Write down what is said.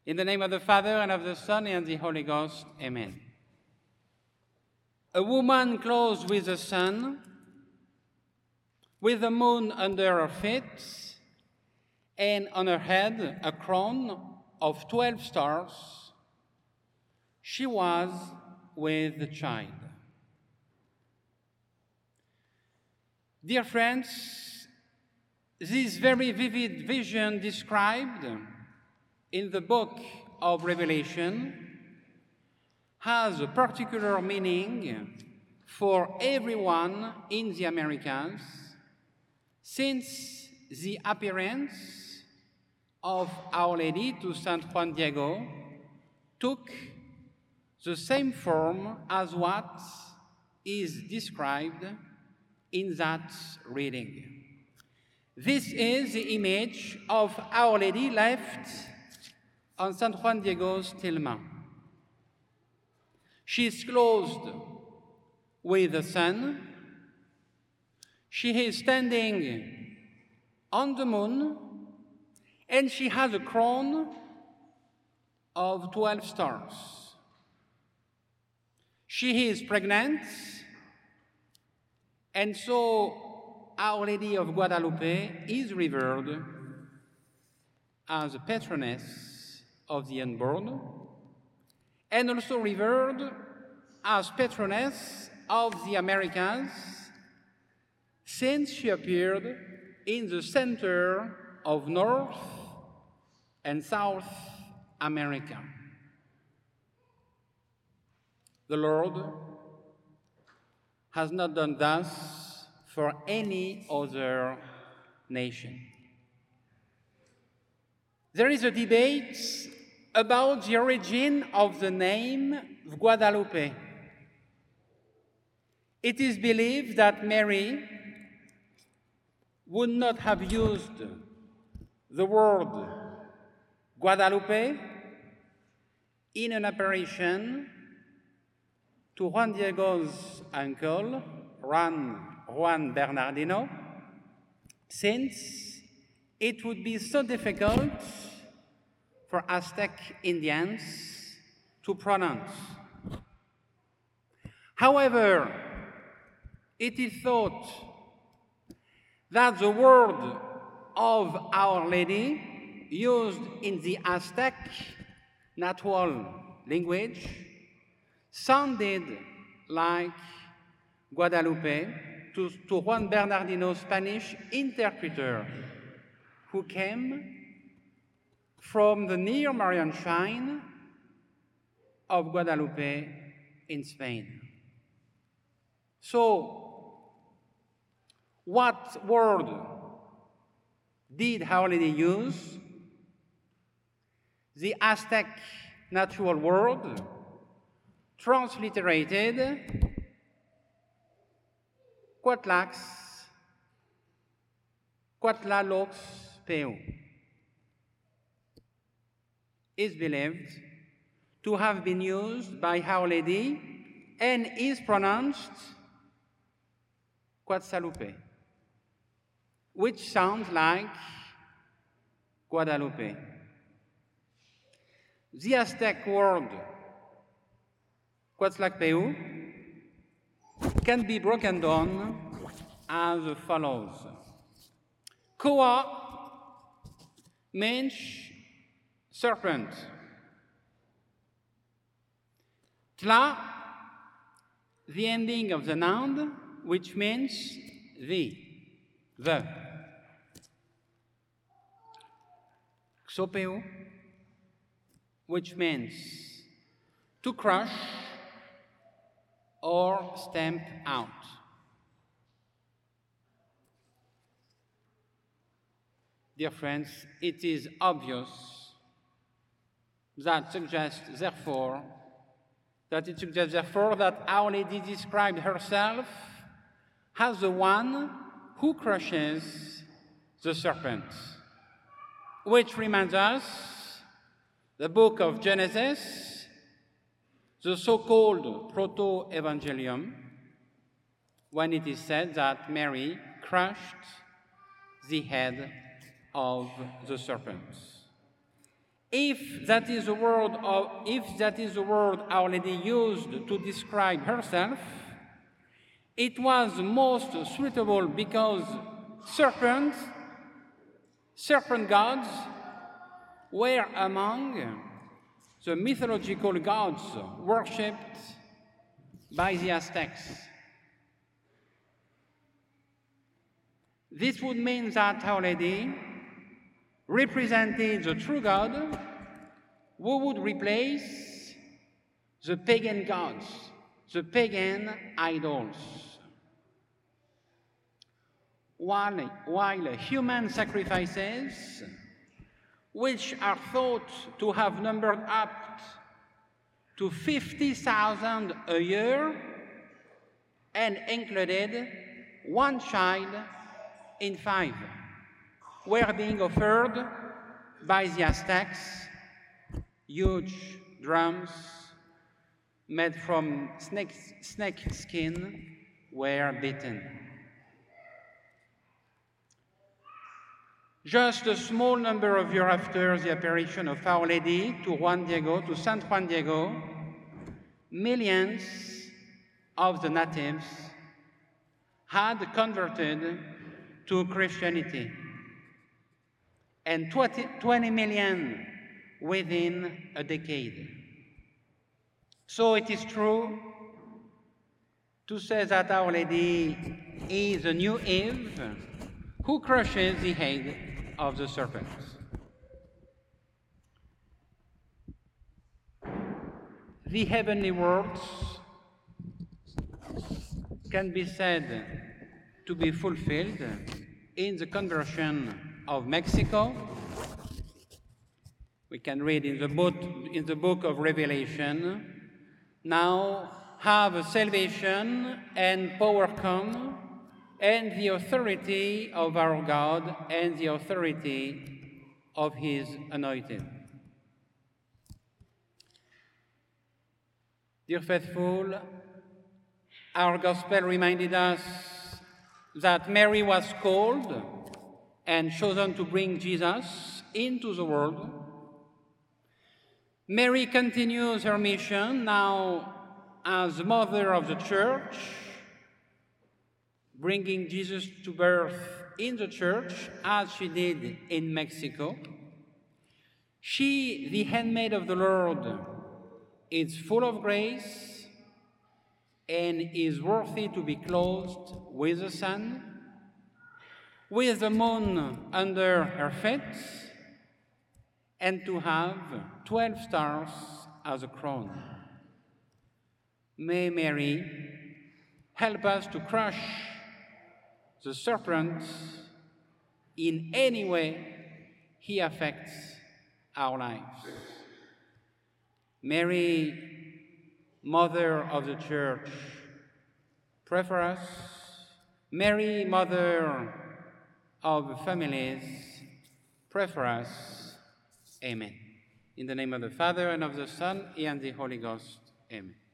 In the name of the Father, and of the Son, and the Holy Ghost. Amen. A woman clothed with the sun, with the moon under her feet, and on her head a crown of 12 stars. She was with the child. Dear friends, this very vivid vision described in the book of Revelation has a particular meaning for everyone in the Americas, since the appearance of Our Lady to San Juan Diego took the same form as what is described in that reading. This is the image of Our Lady left on San Juan Diego's tilma. She is clothed with the sun. She is standing on the moon, and she has a crown of 12 stars. She is pregnant, and so Our Lady of Guadalupe is revered as a patroness of the unborn, and also revered as patroness of the Americas, since she appeared in the center of North and South America. The Lord has not done thus for any other nation. There is a debate about the origin of the name Guadalupe. It is believed that Mary would not have used the word Guadalupe in an apparition to Juan Diego's uncle, Juan Bernardino, since it would be so difficult for Aztec Indians to pronounce. However, it is thought that the word of Our Lady used in the Aztec natural language sounded like Guadalupe to Juan Bernardino's Spanish interpreter, who came from the near Marian shrine of Guadalupe in Spain. So, what word did Our Lady use? The Aztec natural word, transliterated Cuatlalox Peu, is believed to have been used by Our Lady and is pronounced Quetzalcoatl, which sounds like Guadalupe. The Aztec word Quetzalcoatl can be broken down as follows. Koa means serpent. Tla, the ending of the noun, which means the. Xopeu, which means to crush or stamp out. Dear friends, it is obvious that it suggests, therefore, that Our Lady described herself as the one who crushes the serpent, which reminds us the book of Genesis, the so-called Proto-Evangelium, when it is said that Mary crushed the head of the serpent. If that is the word Our Lady used to describe herself, it was most suitable because serpent gods were among the mythological gods worshipped by the Aztecs. This would mean that Our Lady represented the true God who would replace the pagan gods, the pagan idols. While human sacrifices, which are thought to have numbered up to 50,000 a year and included one child in 5, were being offered by the Aztecs. Huge drums made from snake skin were beaten. Just a small number of years after the apparition of Our Lady to Saint Juan Diego, millions of the natives had converted to Christianity, and 20 million within a decade. So it is true to say that Our Lady is a new Eve who crushes the head of the serpent. The heavenly words can be said to be fulfilled in the conversion of Mexico. We can read in the book of Revelation, now have salvation and power come, and the authority of our God and the authority of his anointed. Dear faithful, our gospel reminded us that Mary was called and chosen to bring Jesus into the world. Mary continues her mission now as mother of the church, bringing Jesus to birth in the church as she did in Mexico. She, the handmaid of the Lord, is full of grace and is worthy to be clothed with the sun, with the moon under her feet, and to have 12 stars as a crown. May Mary help us to crush the serpent in any way he affects our lives. Mary, Mother of the Church, pray for us. Mary, Mother of families, pray for us. Amen. In the name of the Father, and of the Son, and the Holy Ghost. Amen.